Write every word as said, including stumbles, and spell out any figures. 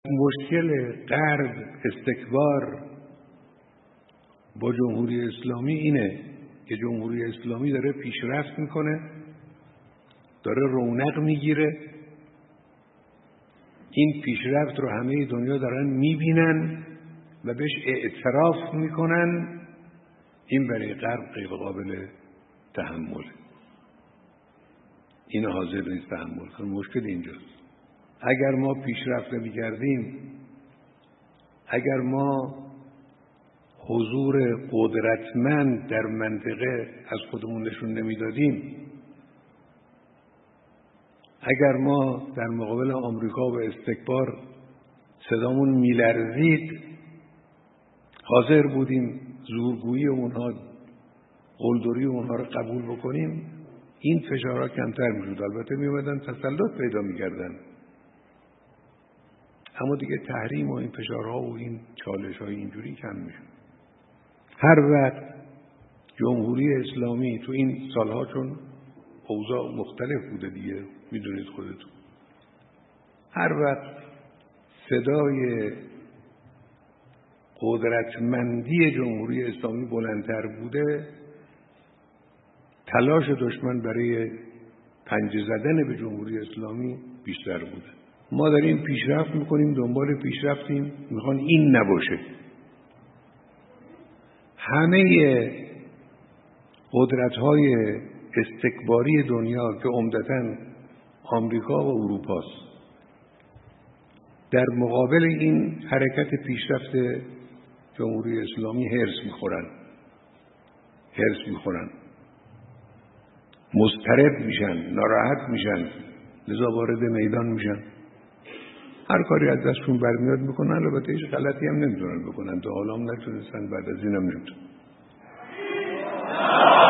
مشکل غرب استکبار با جمهوری اسلامی اینه که جمهوری اسلامی داره پیشرفت میکنه، داره رونق میگیره، این پیشرفت رو همه دنیا دارن میبینن و بهش اعتراف میکنن. این برای غرب غیر قابل تحمله، این حاضر نیست تحمل کنه. مشکل اینجاست. اگر ما پیشرفت نمی‌کردیم، اگر ما حضور قدرتمند در منطقه از خودمون نشون نمیدادیم، اگر ما در مقابل آمریکا و استکبار صدامون میلرزید، حاضر بودیم زورگویی اونها، قلدری اونها رو قبول بکنیم، این فشارها کمتر میشد. البته میومدن تسلط پیدا میکردن، اما دیگه تحریم و این فشارها و این چالش‌های اینجوری کم میشد. هر وقت جمهوری اسلامی تو این سالها، چون اوضاع مختلف بوده دیگه، میدونید خودتون، هر وقت صدای قدرتمندی جمهوری اسلامی بلندتر بوده، تلاش دشمن برای پنجه زدن به جمهوری اسلامی بیشتر بوده. ما داریم پیشرفت میکنیم، دنبال پیشرفتیم، میخوان این نباشه. همه قدرت‌های استکباری دنیا که عمدتاً آمریکا و اروپاست، در مقابل این حرکت پیشرفت جمهوری اسلامی هرس میخورن هرس میخورن مضطرب میشن، ناراحت میشن، لذا وارد میدان میشن. هر کاری از دستشون برمیاد میکنن. البته هیچ غلطی هم نمیتونن بکنن، تا حالا هم نتونستن، بعد از اینم نمیتونن.